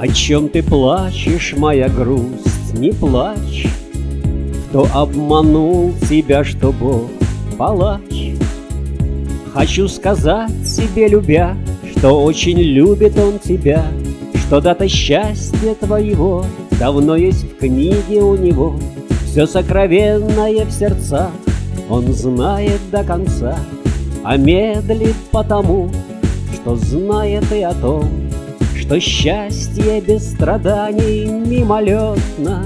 О чем ты плачешь, моя грусть, не плачь. Кто обманул тебя, что Бог палач? Хочу сказать тебе, любя, что очень любит он тебя, что дата счастья твоего давно есть в книге у него. Все сокровенное в сердцах он знает до конца, а медлит потому, что знает и о том, что счастье без страданий мимолетно.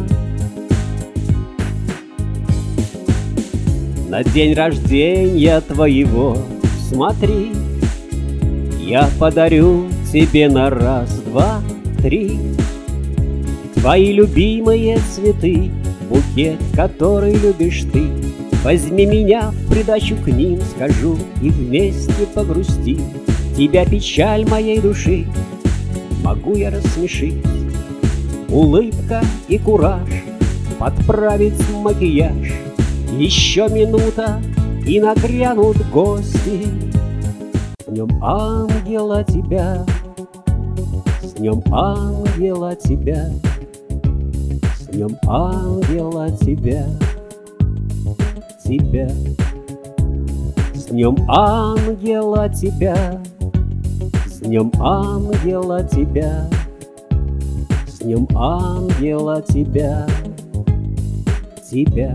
На день рождения твоего смотри, я подарю тебе на раз, два, три твои любимые цветы, букет, который любишь ты. Возьми меня в придачу к ним, скажу, и вместе погрустим. Тебя печаль моей души могу я рассмешить. Улыбка и кураж, подправить макияж. Еще минута, и нагрянут гости. С днем ангела тебя, с днем ангела тебя, с днем ангела тебя, тебя. С днем ангела тебя, с днем ангела тебя, с днем ангела тебя, тебя.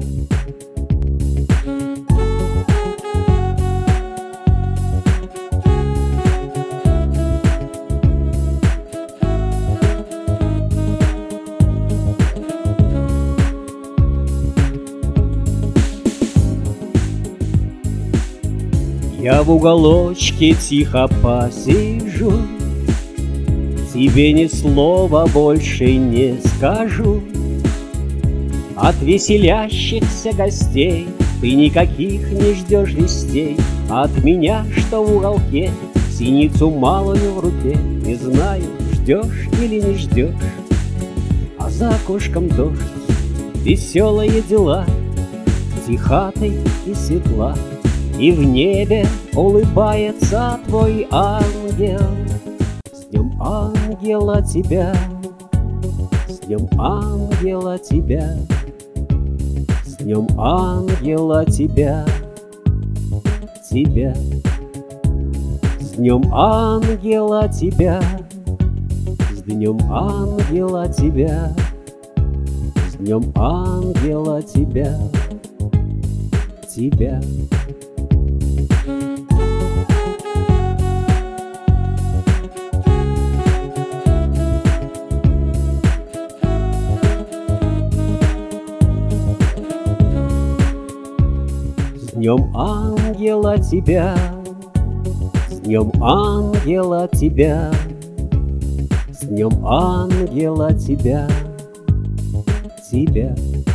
Я в уголочке тихо посижу, тебе ни слова больше не скажу. От веселящихся гостей ты никаких не ждешь вестей. От меня, что в уголке, синицу малую в руке. Не знаю, ждешь или не ждешь, а за окошком дождь. Веселые дела, тиха ты и светла, и в небе улыбается твой ангел. С днем ангела тебя, с днем ангела тебя, с днем ангела тебя, тебя. С днем ангела тебя, с днем ангела тебя, с днем ангела тебя, тебя. С днем ангела тебя, с днем ангела тебя, с днем ангела тебя, тебя.